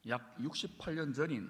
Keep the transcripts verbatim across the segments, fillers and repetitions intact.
약 육십팔 년 전인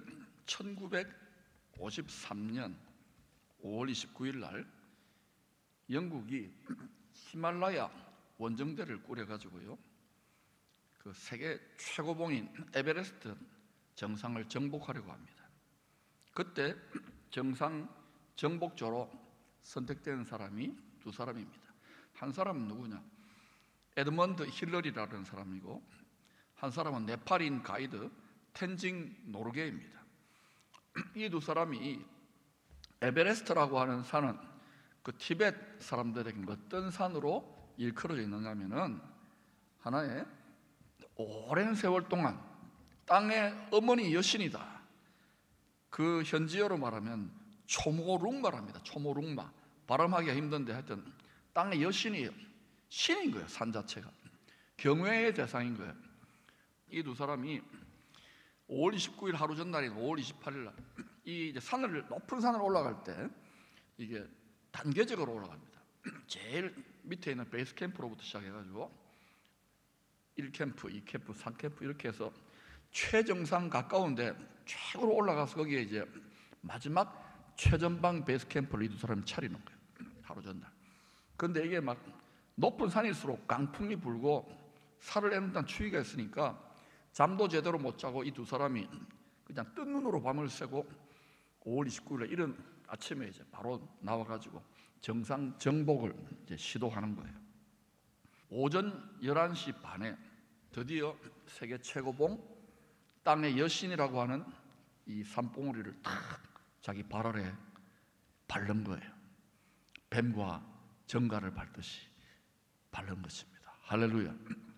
천구백오십삼 년 오월 이십구일 날 영국이 히말라야 원정대를 꾸려가지고요, 그 세계 최고봉인 에베레스트 정상을 정복하려고 합니다. 그때 정상 정복조로 선택된 사람이 두 사람입니다. 한 사람은 누구냐? 에드먼드 힐러리라는 사람이고, 한 사람은 네팔인 가이드 텐징 노르게입니다. 이 두 사람이 에베레스트라고 하는 산은 그 티벳 사람들에게 어떤 산으로 일컬어져 있느냐면은 하나의 오랜 세월 동안 땅의 어머니 여신이다. 그 현지어로 말하면 초모룩마랍니다. 초모룩마. 발음하기가 힘든데 하여튼 땅의 여신이에요. 신인 거예요. 산 자체가 경외의 대상인 거예요. 이 두 사람이 오월 이십구일 하루 전날인 오월 이십팔일 날 이 이제 산을 높은 산을 올라갈 때 이게 단계적으로 올라갑니다. 제일 밑에 있는 베이스 캠프로부터 시작해가지고 일 캠프, 이 캠프, 삼 캠프 이렇게 해서 최정상 가까운데 최고로 올라가서 거기에 이제 마지막 최전방 베이스 캠프를 이 두 사람이 차리는 거예요. 하루 전날. 그런데 이게 막 높은 산일수록 강풍이 불고 살을 내는 추위가 있으니까 잠도 제대로 못 자고 이 두 사람이 그냥 뜬 눈으로 밤을 새고 오월 이십구일에 이른 아침에 이제 바로 나와가지고 정상 정복을 이제 시도하는 거예요. 오전 열한 시 반에 드디어 세계 최고봉 땅의 여신이라고 하는 이 산봉우리를 탁 자기 발 아래 바른 거예요. 뱀과 정갈을 밟듯이 바른 것입니다. 할렐루야.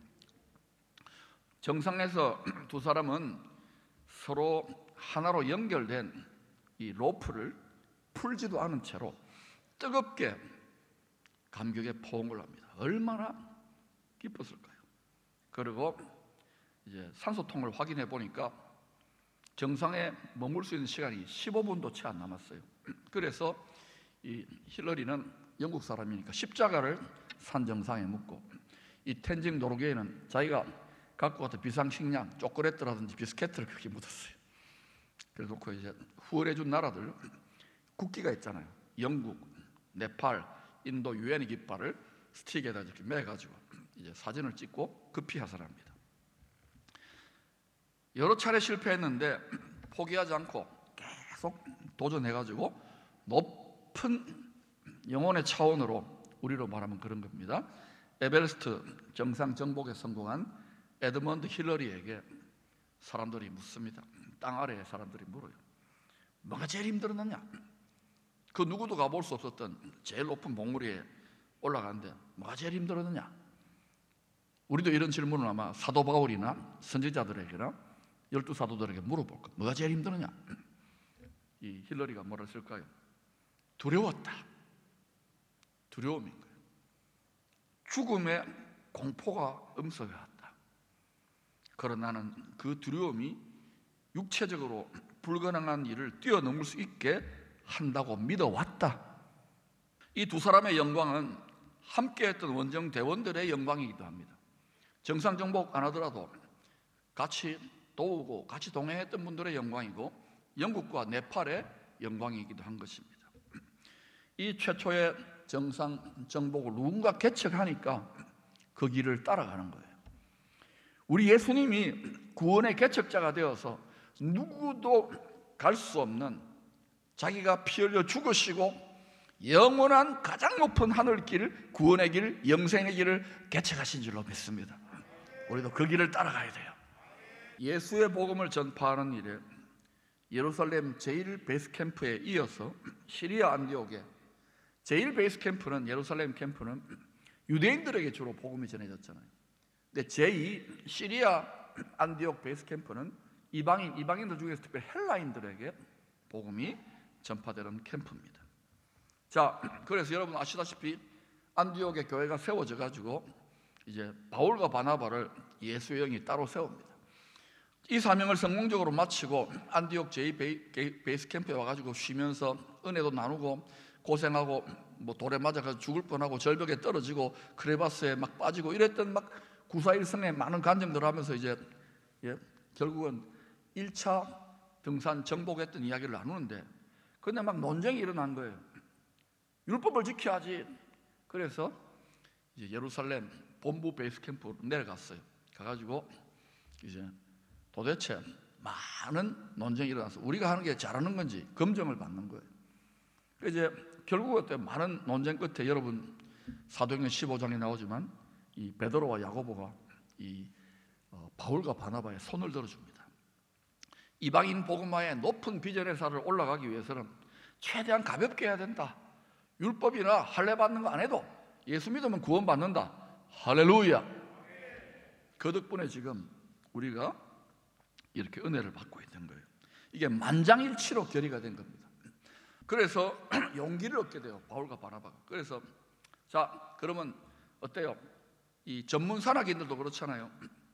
정상에서 두 사람은 서로 하나로 연결된 이 로프를 풀지도 않은 채로 뜨겁게 감격의 포옹을 합니다. 얼마나 기뻤을까요? 그리고 이제 산소통을 확인해 보니까 정상에 머물 수 있는 시간이 십오 분도 채 안 남았어요. 그래서 이 힐러리는 영국 사람이니까 십자가를 산 정상에 묻고, 이 텐징 노르게이는 자기가 갖고 왔던 비상식량, 초콜릿라든지 비스켓을 그렇게 묻었어요. 그래서 그 이제 후원해 준 나라들 국기가 있잖아요. 영국, 네팔, 인도 유엔의 깃발을 스틱에다 이렇게 매가지고 이제 사진을 찍고 급히 하산합니다. 여러 차례 실패했는데 포기하지 않고 계속 도전해가지고 높은 영혼의 차원으로, 우리로 말하면 그런 겁니다, 에베레스트 정상 정복에 성공한 에드먼드 힐러리에게 사람들이 묻습니다. 땅 아래에 사람들이 물어요. 뭐가 제일 힘들었느냐? 그 누구도 가볼 수 없었던 제일 높은 봉우리에 올라가는데 뭐가 제일 힘들었느냐? 우리도 이런 질문을 아마 사도 바울이나 선지자들에게나 열두 사도들에게 물어볼 거예요. 뭐가 제일 힘들었냐? 이 힐러리가 뭐라 했을까요? 두려웠다. 두려움인 거예요. 죽음의 공포가 음습해왔다. 그러나 나는 그 두려움이 육체적으로 불가능한 일을 뛰어넘을 수 있게 한다고 믿어왔다. 이 두 사람의 영광은 함께했던 원정 대원들의 영광이기도 합니다. 정상 정복 안 하더라도 같이 도우고 같이 동행했던 분들의 영광이고 영국과 네팔의 영광이기도 한 것입니다. 이 최초의 정상 정복을 누군가 개척하니까 그 길을 따라가는 거예요. 우리 예수님이 구원의 개척자가 되어서 누구도 갈 수 없는, 자기가 피 흘려 죽으시고 영원한 가장 높은 하늘길, 구원의 길, 영생의 길을 개척하신 줄로 믿습니다. 우리도 그 길을 따라가야 돼요. 예수의 복음을 전파하는 일에 예루살렘 제일 베이스 캠프에 이어서 시리아 안디옥에, 제일 베이스 캠프는, 예루살렘 캠프는 유대인들에게 주로 복음이 전해졌잖아요. 근데 제이 시리아 안디옥 베이스 캠프는 이방인, 이방인들 중에서 특별히 헬라인들에게 복음이 전파되는 캠프입니다. 자, 그래서 여러분 아시다시피 안디옥의 교회가 세워져 가지고 이제 바울과 바나바를 예수의 영이 따로 세웁니다. 이 사명을 성공적으로 마치고 안디옥 제이 베이스 캠프에 와가지고 쉬면서 은혜도 나누고 고생하고 뭐 돌에 맞아서 죽을 뻔하고 절벽에 떨어지고 크레바스에 막 빠지고 이랬던 막 구사일성의 많은 간증들을 하면서 이제 예, 결국은 일 차 등산 정복했던 이야기를 나누는데 근데 막 논쟁이 일어난 거예요. 율법을 지켜야지. 그래서 이제 예루살렘 본부 베이스 캠프로 내려갔어요. 가가지고 이제 도대체 많은 논쟁이 일어나서 우리가 하는 게 잘하는 건지 검증을 받는 거예요. 이제 결국 그때 많은 논쟁 끝에 여러분 사도행전 십오 장에 나오지만 이 베드로와 야고보가 이 어, 바울과 바나바의 손을 들어줍니다. 이방인 복음화의 높은 비전의 산을 올라가기 위해서는 최대한 가볍게 해야 된다. 율법이나 할례 받는 거 안 해도 예수 믿으면 구원받는다. 할렐루야. 그 덕분에 지금 우리가 이렇게 은혜를 받고 있는 거예요. 이게 만장일치로 결의가 된 겁니다. 그래서 용기를 얻게 돼요, 바울과 바나바가. 그래서 자 그러면 어때요? 이 전문 산악인들도 그렇잖아요.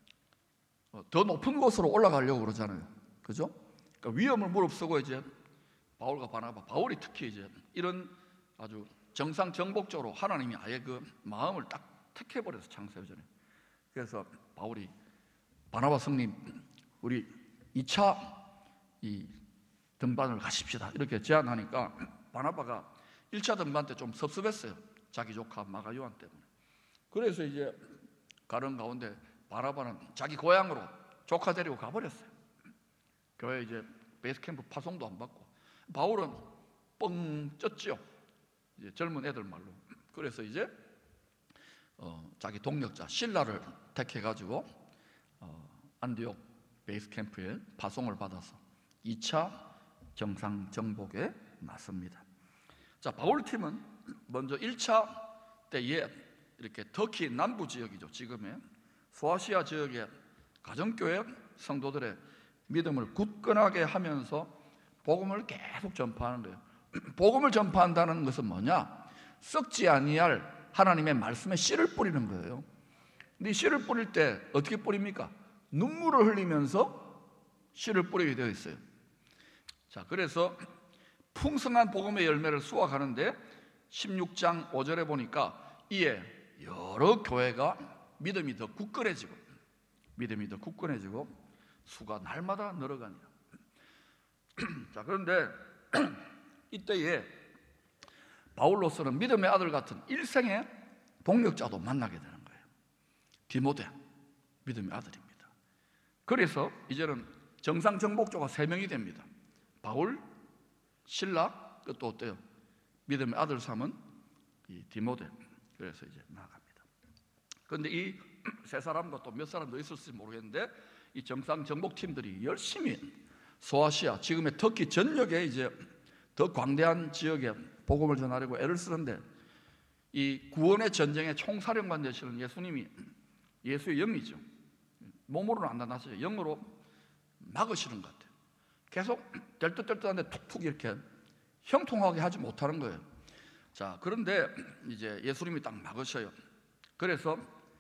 더 높은 곳으로 올라가려고 그러잖아요. 그죠? 그러니까 위험을 무릅쓰고 이제 바울과 바나바, 바울이 특히 이제 이런 아주 정상 정복적으로 하나님이 아예 그 마음을 딱 택해버려서 창세전에. 그래서 바울이 바나바 성님 우리 이 차 이 등반을 가십시다 이렇게 제안하니까 바나바가 일 차 등반 때 좀 섭섭했어요. 자기 조카 마가요한 때문에. 그래서 이제 가는 가운데 바나바는 자기 고향으로 조카 데리고 가버렸어요. 교회 이제 베이스캠프 파송도 안 받고. 바울은 뻥 쪘죠. 이제 젊은 애들 말로. 그래서 이제 어, 자기 동력자 실라를 택해가지고 어, 안디옥 베이스캠프에 파송을 받아서 이 차 정상 정복에 나섭니다. 자, 바울 팀은 먼저 일 차 때에 이렇게 터키 남부 지역이죠. 지금의 소아시아 지역의 가정교회 성도들의 믿음을 굳건하게 하면서 복음을 계속 전파하는 거예요. 복음을 전파한다는 것은 뭐냐? 썩지 아니할 하나님의 말씀에 씨를 뿌리는 거예요. 근데 씨를 뿌릴 때 어떻게 뿌립니까? 눈물을 흘리면서 씨를 뿌리게 되어 있어요. 자, 그래서 풍성한 복음의 열매를 수확하는데 십육 장 오 절에 보니까 이에 여러 교회가 믿음이 더 굳건해지고 믿음이 더 굳건해지고 수가 날마다 늘어가니라. 자, 그런데 이때에 바울로서는 믿음의 아들 같은 일생의 동력자도 만나게 되는 거예요. 디모데, 믿음의 아들입니다. 그래서 이제는 정상 정복자가 세 명이 됩니다. 바울, 실라, 또 어때요? 믿음의 아들 삼은 이 디모데. 그래서 이제 나아갑니다. 그런데 이 세 사람과 또 몇 사람 더 있을지 모르겠는데 이 정상 정복 팀들이 열심히 소아시아, 지금의 터키 전역에 이제 더 광대한 지역에 복음을 전하려고 애를 쓰는데 이 구원의 전쟁의 총사령관 되시는 예수님이 예수의 영이죠. 몸으로는 안 나타나시죠. 영으로 막으시는 것 같아요. 계속 될 듯 될 듯한데 툭툭 이렇게 형통하게 하지 못하는 거예요. 자, 그런데 이제 예수님이 딱 막으셔요. 그래서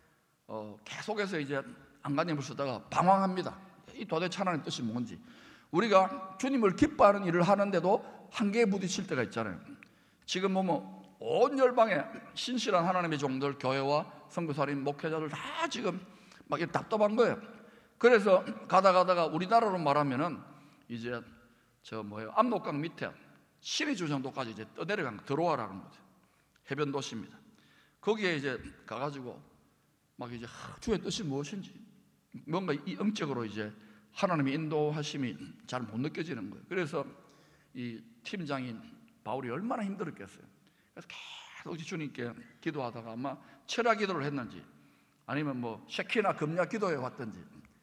어, 계속해서 이제 안간힘을 쓰다가 방황합니다. 이 도대체 하나님의 뜻이 뭔지. 우리가 주님을 기뻐하는 일을 하는데도 한계에 부딪힐 때가 있잖아요. 지금 보면 온 열방에 신실한 하나님의 종들, 교회와 선교사님, 목회자들 다 지금 막 이렇게 답답한 거예요. 그래서 가다 가다가 우리나라로 말하면은 이제 저 뭐예요, 압록강 밑에 신의주 정도까지 이제 떠내려간 들어와라는 거죠. 해변 도시입니다. 거기에 이제 가가지고 막 이제 주의 뜻이 무엇인지 뭔가 이 영적으로 이제 하나님의 인도하심이 잘 못 느껴지는 거예요. 그래서 이 팀장인 바울이 얼마나 힘들었겠어요. 그래서 계속 주님께 기도하다가 아마 철야 기도를 했는지 아니면 뭐 쉐키나 금야 기도해 왔든지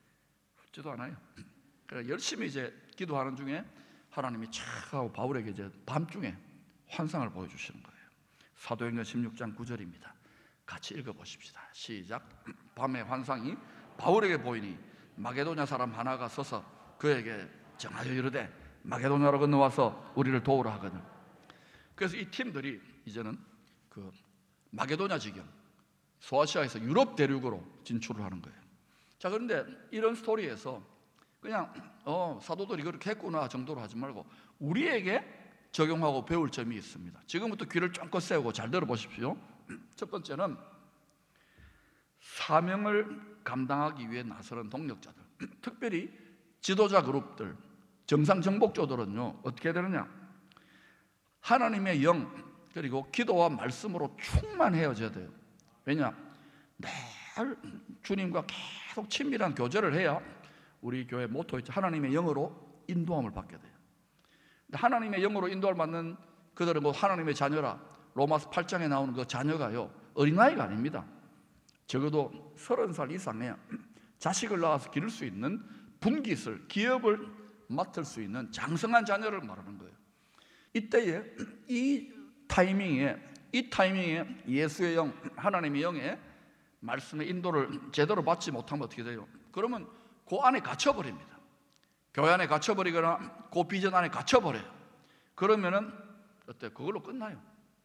듣지도 않아요. 그래서 열심히 이제 기도하는 중에 하나님이 착 하고 바울에게 이제 밤중에 환상을 보여주시는 거예요. 사도행전 십육 장 구 절입니다. 같이 읽어보십시다. 시작. 밤의 환상이 바울에게 보이니 마게도냐 사람 하나가 서서 그에게 정하여 이르되 마게도냐로 건너와서 우리를 도우라 하거든. 그래서 이 팀들이 이제는 그 마게도냐 지경, 소아시아에서 유럽 대륙으로 진출을 하는 거예요. 자, 그런데 이런 스토리에서 그냥 어 사도들이 그렇게 했구나 정도로 하지 말고 우리에게 적용하고 배울 점이 있습니다. 지금부터 귀를 쫑긋 세우고 잘 들어보십시오. 첫 번째는 사명을 감당하기 위해 나서는 동력자들, 특별히 지도자 그룹들, 정상 정복조들은요 어떻게 되느냐, 하나님의 영 그리고 기도와 말씀으로 충만해져야 돼요. 왜냐? 늘 주님과 계속 친밀한 교제를 해야 우리 교회 모토 있죠. 하나님의 영으로 인도함을 받게 돼요. 하나님의 영으로 인도함을 받는 그들은 뭐 하나님의 자녀라. 로마서 팔 장에 나오는 그 자녀가요 어린아이가 아닙니다. 적어도 서른 살 이상의 자식을 낳아서 기를 수 있는 분깃을, 기업을 맡을 수 있는 장성한 자녀를 말하는 거예요. 이때에 이 타이밍에 이 타이밍에 예수의 영, 하나님의 영의 말씀의 인도를 제대로 받지 못하면 어떻게 돼요? 그러면 그 안에 갇혀버립니다. 교회 안에 갇혀버리거나 그 비전 안에 갇혀버려요. 그러면은 어때요? 그걸로 끝나요.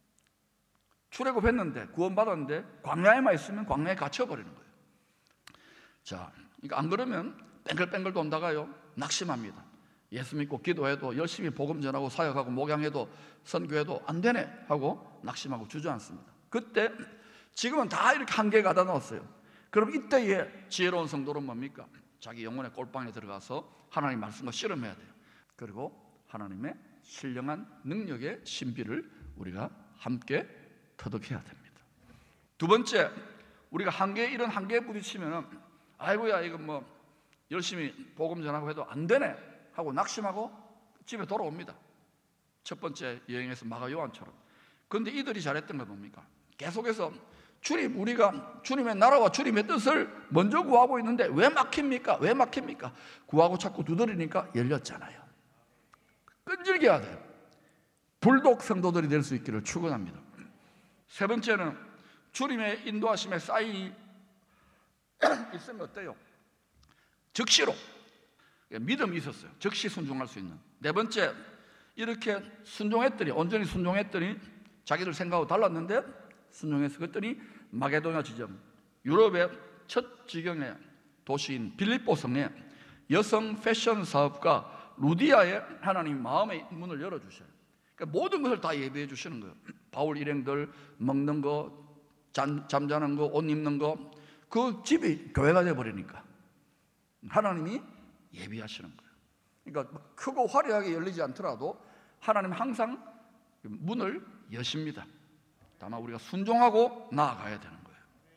출애굽했는데 구원받았는데 광야에만 있으면 광야에 갇혀버리는 거예요. 자, 그러니까 안 그러면 뺑글뺑글 돈다가요 낙심합니다. 예수 믿고 기도해도 열심히 복음 전하고 사역하고 목양해도 선교해도 안 되네 하고 낙심하고 주저앉습니다. 그때 지금은 다 이렇게 한계에 가다 놓았어요. 그럼 이때에 지혜로운 성도는 뭡니까? 자기 영혼의 골방에 들어가서 하나님 말씀과 씨름해야 돼요. 그리고 하나님의 신령한 능력의 신비를 우리가 함께 터득해야 됩니다. 두 번째, 우리가 한계, 이런 한계에 부딪히면 아이고야 이거 뭐 열심히 복음 전하고 해도 안 되네 하고 낙심하고 집에 돌아옵니다. 첫 번째 여행에서 마가 요한처럼. 그런데 이들이 잘했던 건 뭡니까? 계속해서 주님, 우리가 주님의 나라와 주님의 뜻을 먼저 구하고 있는데 왜 막힙니까? 왜 막힙니까? 구하고 자꾸 두드리니까 열렸잖아요. 끈질게 해야 돼요. 불독 성도들이 될 수 있기를 축원합니다. 세 번째는 주님의 인도하심에 쌓이 있으면 어때요? 즉시로 믿음이 있었어요. 즉시 순종할 수 있는. 네 번째, 이렇게 순종했더니, 온전히 순종했더니 자기들 생각하고 달랐는데 순종해서 그랬더니 마게도냐 지점, 유럽의 첫 지경의 도시인 빌립보 성에 여성 패션 사업가 루디아의 하나님 마음의 문을 열어주셔요. 그러니까 모든 것을 다 예비해 주시는 거예요. 바울 일행들, 먹는 거, 잠, 잠자는 거, 옷 입는 거, 그 집이 교회가 되어버리니까 하나님이 예비하시는 거예요. 그러니까 크고 화려하게 열리지 않더라도 하나님 항상 문을 여십니다. 다만 우리가 순종하고 나아가야 되는 거예요.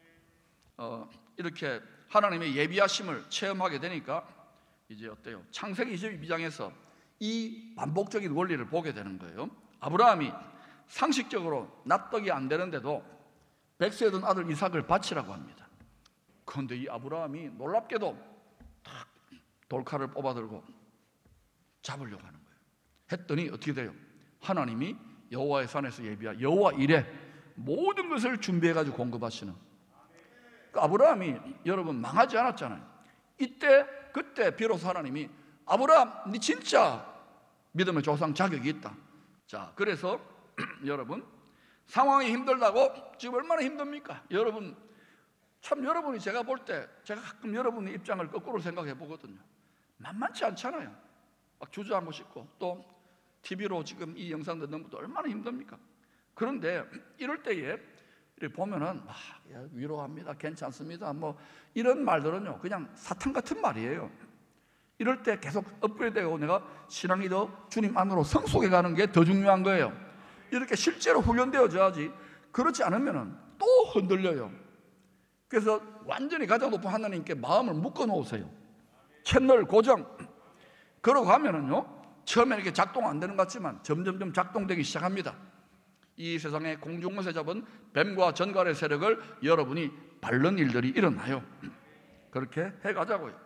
어, 이렇게 하나님의 예비하심을 체험하게 되니까 이제 어때요? 창세기 이십이 장에서 이 반복적인 원리를 보게 되는 거예요. 아브라함이 상식적으로 납득이 안 되는데도 백세 된 아들 이삭을 바치라고 합니다. 그런데 이 아브라함이 놀랍게도 탁 돌칼을 뽑아들고 잡으려고 하는 거예요. 했더니 어떻게 돼요? 하나님이 여호와의 산에서 예비한 여호와 이레 모든 것을 준비해가지고 공급하시는. 그러니까 아브라함이 여러분 망하지 않았잖아요. 이때 그때 비로소 하나님이 아브라함 네 진짜 믿음의 조상 자격이 있다. 자, 그래서 여러분 상황이 힘들다고 지금 얼마나 힘듭니까? 여러분 참 여러분이 제가 볼 때 제가 가끔 여러분의 입장을 거꾸로 생각해 보거든요. 만만치 않잖아요. 막 주저하고 싶고 또 티비로 지금 이 영상 듣는 분도 얼마나 힘듭니까? 그런데 이럴 때에 이렇게 보면은 아, 위로합니다, 괜찮습니다, 뭐 이런 말들은요 그냥 사탕 같은 말이에요. 이럴 때 계속 업그레이드되고 내가 신앙이 더 주님 안으로 성숙해 가는 게 더 중요한 거예요. 이렇게 실제로 훈련되어져야지. 그렇지 않으면 또 흔들려요. 그래서 완전히 가장 높은 하나님께 마음을 묶어 놓으세요. 채널 고정. 그러고 가면은요 처음에 이렇게 작동 안 되는 것 같지만 점점점 작동되기 시작합니다. 이 세상에 공중것에 잡은 뱀과 전갈의 세력을 여러분이 밟는 일들이 일어나요. 그렇게 해가자고요.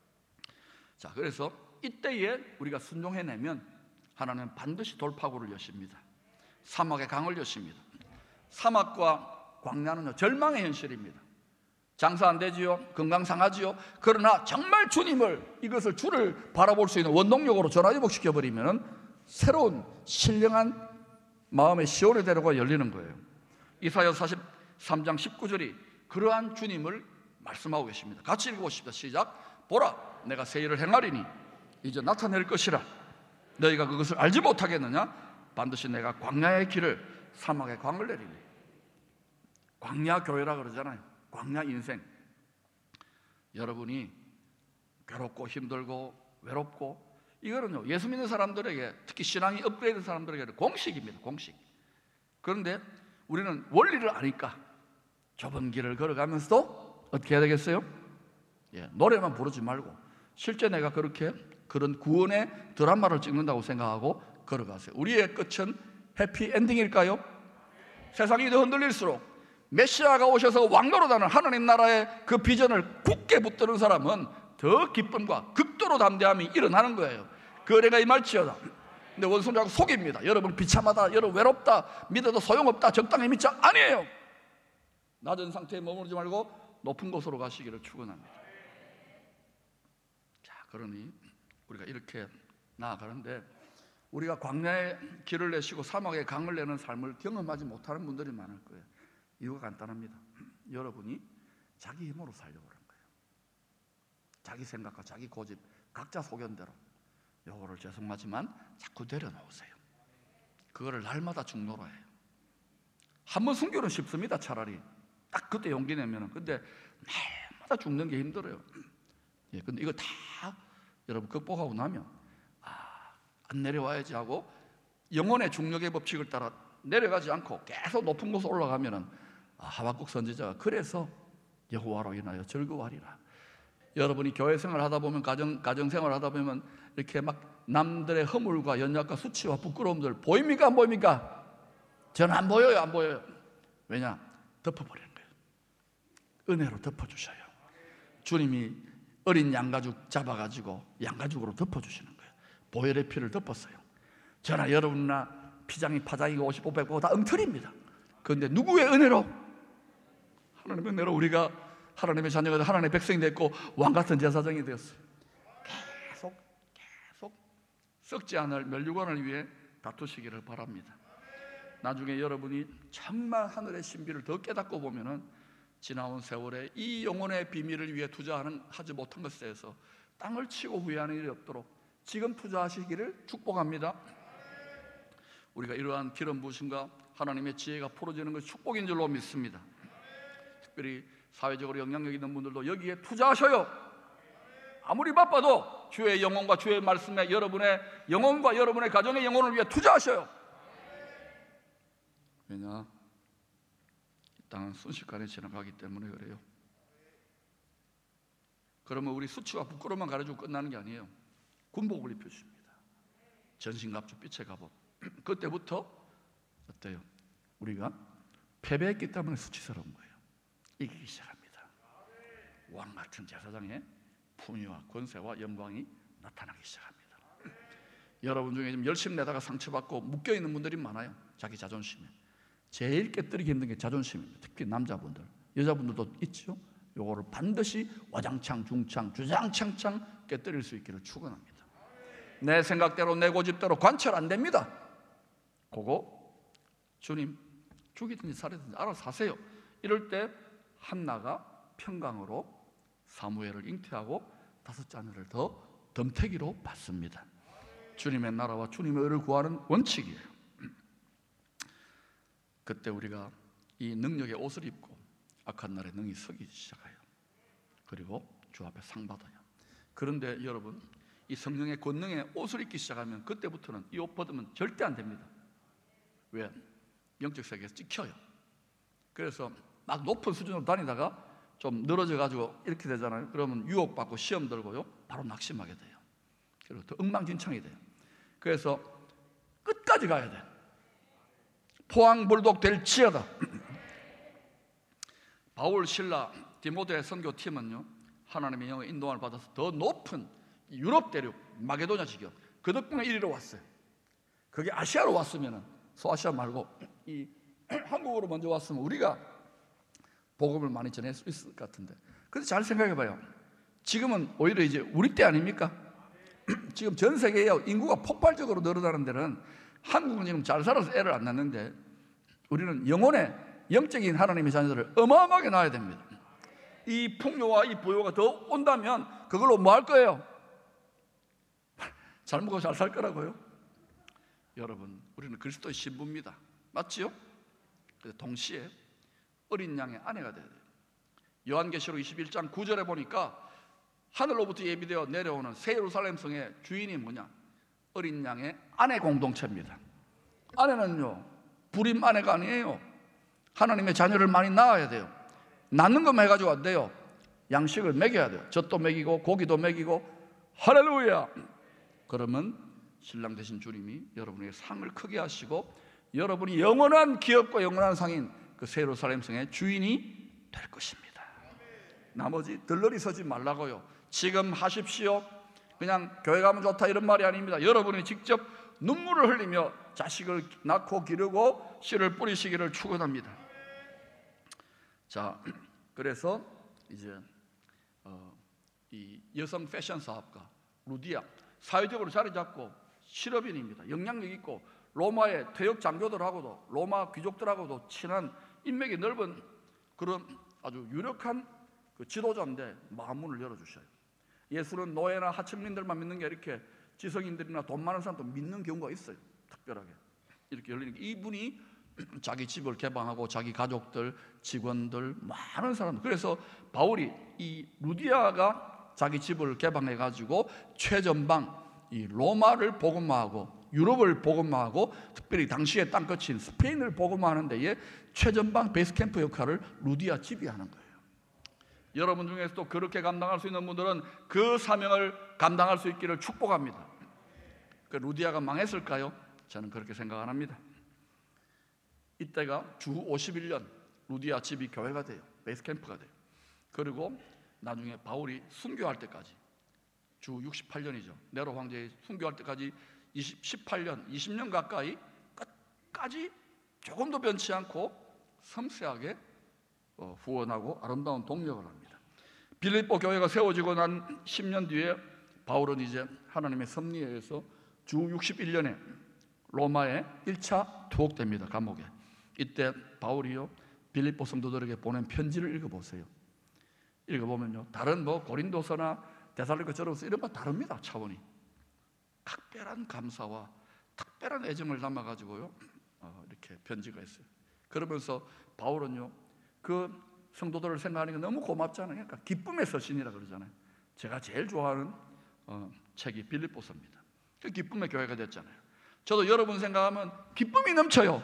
자, 그래서 이때에 우리가 순종해내면 하나님은 반드시 돌파구를 여십니다. 사막의 강을 여십니다. 사막과 광야는요 절망의 현실입니다. 장사 안 되지요, 건강 상하지요. 그러나 정말 주님을, 이것을 주를 바라볼 수 있는 원동력으로 전화위복시켜버리면 새로운 신령한 마음의 시온의 대로가 열리는 거예요. 이사야 사십삼 장 십구 절이 그러한 주님을 말씀하고 계십니다. 같이 읽어보십시다. 시작. 보라, 내가 새 일을 행하리니 이제 나타낼 것이라. 너희가 그것을 알지 못하겠느냐? 반드시 내가 광야의 길을 사막의 광을 내리니. 광야 교회라 그러잖아요. 광야 인생. 여러분이 괴롭고 힘들고 외롭고, 이거는요 예수 믿는 사람들에게, 특히 신앙이 업그레이드 사람들에게는 공식입니다. 공식. 그런데 우리는 원리를 아니까 좁은 길을 걸어가면서도 어떻게 해야 되겠어요? 예, 노래만 부르지 말고 실제 내가 그렇게 그런 구원의 드라마를 찍는다고 생각하고 걸어가세요. 우리의 끝은 해피엔딩일까요? 세상이 더 흔들릴수록 메시아가 오셔서 왕노릇하는 하나님 나라의 그 비전을 굳게 붙드는 사람은 더 기쁨과 극도로 담대함이 일어나는 거예요. 그 은혜가 임할지어다. 근데 원수는 속입니다. 여러분 비참하다, 여러분 외롭다, 믿어도 소용없다, 적당히 믿자. 아니에요. 낮은 상태에 머무르지 말고 높은 곳으로 가시기를 축원합니다. 자, 그러니 우리가 이렇게 나아가는데, 우리가 광야에 길을 내시고 사막에 강을 내는 삶을 경험하지 못하는 분들이 많을 거예요. 이유가 간단합니다. 여러분이 자기 힘으로 살려고 하는 거예요. 자기 생각과 자기 고집, 각자 소견대로. 요거를 죄송하지만 자꾸 내려놓으세요. 그거를 날마다 중노로 해요. 한 번 순교는 쉽습니다. 차라리 딱 그때 용기 내면은. 근데 날마다 죽는 게 힘들어요. 예, 근데 이거 다 여러분 극복하고 나면 아, 안 내려와야지 하고 영혼의 중력의 법칙을 따라 내려가지 않고 계속 높은 곳에 올라가면은 아, 하박국 선지자가 그래서 여호와로 인하여 즐거워하리라. 여러분이 교회 생활 하다 보면, 가정, 가정 생활 하다 보면 이렇게 막 남들의 허물과 연약과 수치와 부끄러움들 보입니까? 안 보입니까? 저는 안 보여요. 안 보여요. 왜냐? 덮어버리는 거예요. 은혜로 덮어주셔요. 주님이 어린 양가죽 잡아가지고 양가죽으로 덮어주시는 거예요. 보혈의 피를 덮었어요. 저나 여러분이나 피장이 파장이고 오십오 백고 다 엉터리입니다. 그런데 누구의 은혜로? 하나님의 은혜로 우리가 하나님의 자녀가 되고 하나님의 백성이 됐고 왕같은 제사장이 되었어요. 계속 계속 썩지 않을 멸류관을 위해 다투시기를 바랍니다. 나중에 여러분이 정말 하늘의 신비를 더 깨닫고 보면은 지나온 세월에 이 영혼의 비밀을 위해 투자하는 하지 못한 것에 대해서 땅을 치고 후회하는 일이 없도록 지금 투자하시기를 축복합니다. 우리가 이러한 기름 부으심과 하나님의 지혜가 풀어지는 것이 축복인 줄로 믿습니다. 특별히 사회적으로 영향력 있는 분들도 여기에 투자하셔요. 아무리 바빠도 주의 영혼과 주의 말씀에 여러분의 영혼과 여러분의 가정의 영혼을 위해 투자하셔요. 왜냐? 이 땅은 순식간에 지나가기 때문에 그래요. 그러면 우리 수치와 부끄러움만 가려주고 끝나는 게 아니에요. 군복을 입혀주십니다. 전신갑주 빛의 갑옷. 그때부터 어때요? 우리가 패배했기 때문에 수치스러운 거예요. 이기기 시작합니다. 왕같은 제사장의 품위와 권세와 영광이 나타나기 시작합니다. 여러분 중에 좀 열심히 내다가 상처받고 묶여있는 분들이 많아요. 자기 자존심에. 제일 깨뜨리기 힘든 게 자존심입니다. 특히 남자분들, 여자분들도 있죠. 요거를 반드시 와장창 중창 주장창창 깨뜨릴 수 있기를 축원합니다. 내 생각대로 내 고집대로 관철 안 됩니다. 그거 주님 죽이든지 살이든지 알아서 하세요. 이럴 때 한나가 평강으로 사무엘을 잉태하고 다섯 자녀를 더 덤태기로 받습니다. 주님의 나라와 주님의 의를 구하는 원칙이에요. 그때 우리가 이 능력의 옷을 입고 악한 날에 능히 서기 시작해요. 그리고 주 앞에 상 받아요. 그런데 여러분, 이 성령의 권능의 옷을 입기 시작하면 그때부터는 이 옷 벗으면 절대 안 됩니다. 왜? 영적 세계에서 찍혀요. 그래서 막 높은 수준으로 다니다가 좀 늘어져 가지고 이렇게 되잖아요. 그러면 유혹받고 시험 들고요 바로 낙심하게 돼요. 그리고 더 엉망진창이 돼요. 그래서 끝까지 가야 돼. 포항불독 될지어다. 바울, 실라, 디모데 선교팀은요 하나님의 영의 인도함을 받아서 더 높은 유럽 대륙 마게도냐 지경 그 덕분에 이리로 왔어요. 그게 아시아로 왔으면 소아시아 말고 이 한국으로 먼저 왔으면 우리가 복음을 많이 전할 수 있을 것 같은데, 근데 잘 생각해 봐요. 지금은 오히려 이제 우리 때 아닙니까? 지금 전 세계에 인구가 폭발적으로 늘어나는 데는 한국은 지금 잘 살아서 애를 안 낳는데 우리는 영혼의 영적인 하나님의 자녀들을 어마어마하게 낳아야 됩니다. 이 풍요와 이 부요가 더 온다면 그걸로 뭐 할 거예요? 잘 먹고 잘 살 거라고요? 여러분, 우리는 그리스도의 신부입니다. 맞지요? 그래서 동시에 어린 양의 아내가 돼야 돼요. 요한계시록 이십일 장 구 절에 보니까 하늘로부터 예비되어 내려오는 새 예루살렘 성의 주인이 뭐냐? 어린 양의 아내 공동체입니다. 아내는요, 불임 아내가 아니에요. 하나님의 자녀를 많이 낳아야 돼요. 낳는 것만 해가지고 안 돼요. 양식을 먹여야 돼요. 젖도 먹이고 고기도 먹이고. 할렐루야. 그러면 신랑 되신 주님이 여러분에게 상을 크게 하시고 여러분이 영원한 기업과 영원한 상인 그 새 예루살렘 성의 주인이 될 것입니다. 나머지 들러리 서지 말라고요. 지금 하십시오. 그냥 교회 가면 좋다 이런 말이 아닙니다. 여러분이 직접 눈물을 흘리며 자식을 낳고 기르고 씨를 뿌리시기를 축원합니다. 자, 그래서 이제 어, 이 여성 패션 사업가 루디아, 사회적으로 자리 잡고 실업인입니다. 영향력 있고 로마의 퇴역 장교들하고도 로마 귀족들하고도 친한 인맥이 넓은 그런 아주 유력한 그 지도자인데 마음문을 열어주셔요. 예수는 노예나 하층민들만 믿는 게 이렇게 지성인들이나 돈 많은 사람도 믿는 경우가 있어요. 특별하게 이렇게 열리니까 이분이 자기 집을 개방하고 자기 가족들, 직원들, 많은 사람들. 그래서 바울이 이 루디아가 자기 집을 개방해 가지고 최전방 이 로마를 복음화하고 유럽을 복음화하고 특별히 당시의 땅끝인 스페인을 복음화하는 데에 최전방 베이스캠프 역할을 루디아 집이 하는 거예요. 여러분 중에서도 그렇게 감당할 수 있는 분들은 그 사명을 감당할 수 있기를 축복합니다. 그 루디아가 망했을까요? 저는 그렇게 생각 안 합니다. 이때가 주 오십일 년 루디아 집이 교회가 돼요. 베이스캠프가 돼요. 그리고 나중에 바울이 순교할 때까지 주 육십팔 년이죠. 네로 황제의 순교할 때까지 십팔 년, 이십 년 가까이 끝까지 조금도 변치 않고 섬세하게 후원하고 아름다운 동력을 합니다. 빌립보 교회가 세워지고 난 십 년 뒤에 바울은 이제 하나님의 섭리에 의해서 주 육십일 년에 로마에 일 차 투옥됩니다. 감옥에. 이때 바울이요 빌립보 성도들에게 보낸 편지를 읽어보세요. 읽어보면요 다른 뭐 고린도서나 데살로니가전서 이런 거 다릅니다. 차원이 각별한 감사와 특별한 애정을 담아가지고요 어, 이렇게 편지가 있어요. 그러면서 바울은요 그 성도들을 생각하는 게 너무 고맙잖아요. 그러니까 기쁨의 서신이라 그러잖아요. 제가 제일 좋아하는 어, 책이 빌립보서입니다. 그 기쁨의 교회가 됐잖아요. 저도 여러분 생각하면 기쁨이 넘쳐요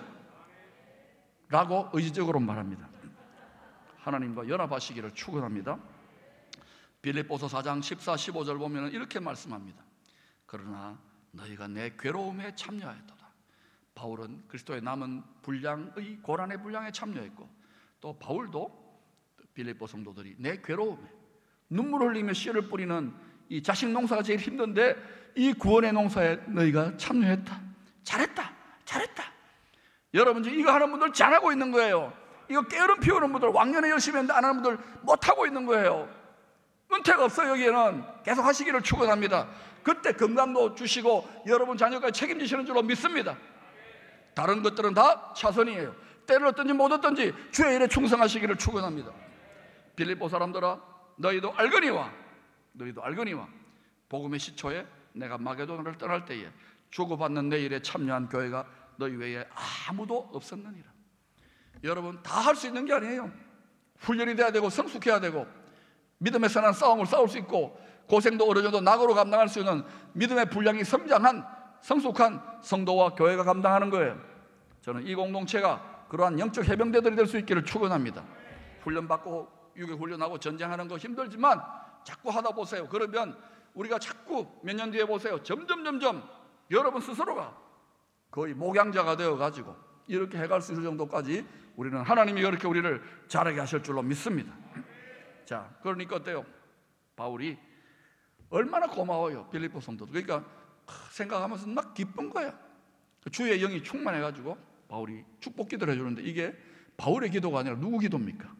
라고 의지적으로 말합니다. 하나님과 연합하시기를 축원합니다. 빌립보서 사 장 십사, 십오 절 보면 이렇게 말씀합니다. 그러나 너희가 내 괴로움에 참여하였도다. 바울은 그리스도의 남은 분량의 고난의 분량에 참여했고 또 바울도 빌립보 성도들이 내 괴로움에 눈물 흘리며 씨를 뿌리는 이 자식 농사가 제일 힘든데 이 구원의 농사에 너희가 참여했다. 잘했다. 잘했다. 여러분 지금 이거 하는 분들 잘하고 있는 거예요. 이거 게으름 피우는 분들, 왕년에 열심히 했는데 안 하는 분들 못하고 있는 거예요. 은퇴가 없어요. 여기에는 계속 하시기를 축원합니다. 그때 건강도 주시고 여러분 자녀까지 책임지시는 줄로 믿습니다. 다른 것들은 다 차선이에요. 때를 얻든지 못 얻든지 주의 일에 충성하시기를 축원합니다. 빌립보 사람들아 너희도 알거니와 너희도 알거니와 복음의 시초에 내가 마게도나를 떠날 때에 주고받는 내 일에 참여한 교회가 너희 외에 아무도 없었느니라. 여러분 다 할 수 있는 게 아니에요. 훈련이 돼야 되고 성숙해야 되고 믿음의 선한 싸움을 싸울 수 있고 고생도 어느 정도 낙오로 감당할 수 있는 믿음의 분량이 성장한 성숙한 성도와 교회가 감당하는 거예요. 저는 이 공동체가 그러한 영적 해병대들이 될 수 있기를 축원합니다. 훈련받고 유격 훈련하고 전쟁하는 거 힘들지만 자꾸 하다 보세요. 그러면 우리가 자꾸 몇 년 뒤에 보세요. 점점 점점 여러분 스스로가 거의 목양자가 되어가지고 이렇게 해갈 수 있을 정도까지 우리는 하나님이 그렇게 우리를 자라게 하실 줄로 믿습니다. 자, 그러니까 어때요? 바울이 얼마나 고마워요. 빌립보 성도들. 그러니까 생각하면서 막 기쁜 거야. 주의 영이 충만해가지고 바울이 축복 기도를 해주는데 이게 바울의 기도가 아니라 누구 기도입니까?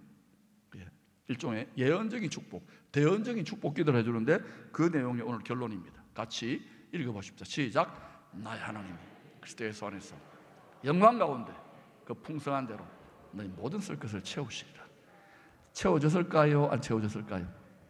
일종의 예언적인 축복, 대언적인 축복 기도를 해주는데 그 내용이 오늘 결론입니다. 같이 읽어보십시오. 시작. 나의 하나님 그리스도 예수 안에서 영광 가운데 그 풍성한 대로 너희 모든 쓸 것을 채우시리라. 채워졌을까요? 안 채워졌을까요?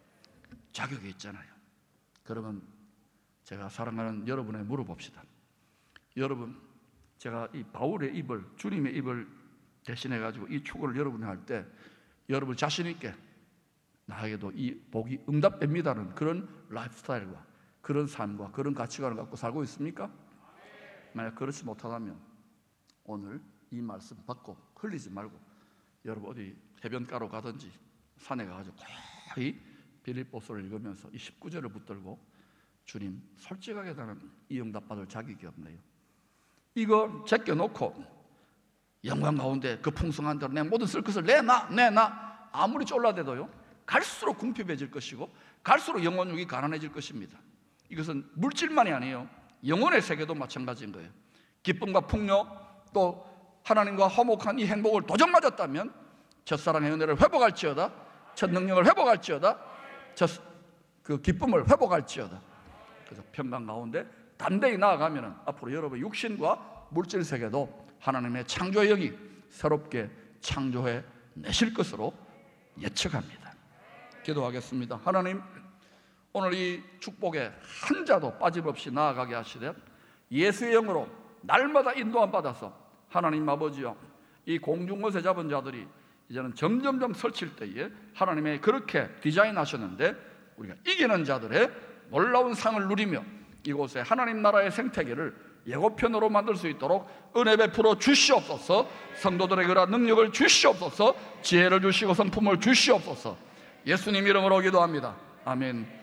자격이 있잖아요. 그러면 제가 사랑하는 여러분에 물어봅시다. 여러분, 제가 이 바울의 입을, 주님의 입을 대신해 가지고 이 축원을 여러분이 할 때 여러분 자신 있게 나에게도 이 복이 응답됩니다는 그런 라이프스타일과 그런 삶과 그런 가치관을 갖고 살고 있습니까? 만약 그렇지 못하다면 오늘 이 말씀 받고 흘리지 말고 여러분 어디 해변가로 가든지 산에 가가지고 거의 빌립보서를 읽으면서 이 십구 절을 붙들고 주님, 솔직하게 나는 이 응답 받을 자격이 없네요. 이거 제껴놓고 영광 가운데 그 풍성한 대로 내 모든 쓸 것을 내놔 내놔 아무리 쫄라대도요 갈수록 궁핍해질 것이고 갈수록 영혼육이 가난해질 것입니다. 이것은 물질만이 아니에요. 영혼의 세계도 마찬가지인 거예요. 기쁨과 풍요 또 하나님과 화목한 이 행복을 도적 맞았다면 첫사랑의 은혜를 회복할지어다, 첫 능력을 회복할지어다, 첫 그 기쁨을 회복할지어다. 그래서 평강 가운데 담대히 나아가면 앞으로 여러분의 육신과 물질 세계도 하나님의 창조의 영이 새롭게 창조해 내실 것으로 예측합니다. 기도하겠습니다. 하나님, 오늘 이 축복에 한 자도 빠짐없이 나아가게 하시되 예수의 영으로 날마다 인도함 받아서 하나님 아버지여, 이 공중것에 잡은 자들이 이제는 점점점 설칠 때에 하나님의 그렇게 디자인하셨는데 우리가 이기는 자들의 놀라운 상을 누리며 이곳에 하나님 나라의 생태계를 예고편으로 만들 수 있도록 은혜 베풀어 주시옵소서. 성도들에게 그런 능력을 주시옵소서. 지혜를 주시고 성품을 주시옵소서. 예수님 이름으로 기도합니다. 아멘.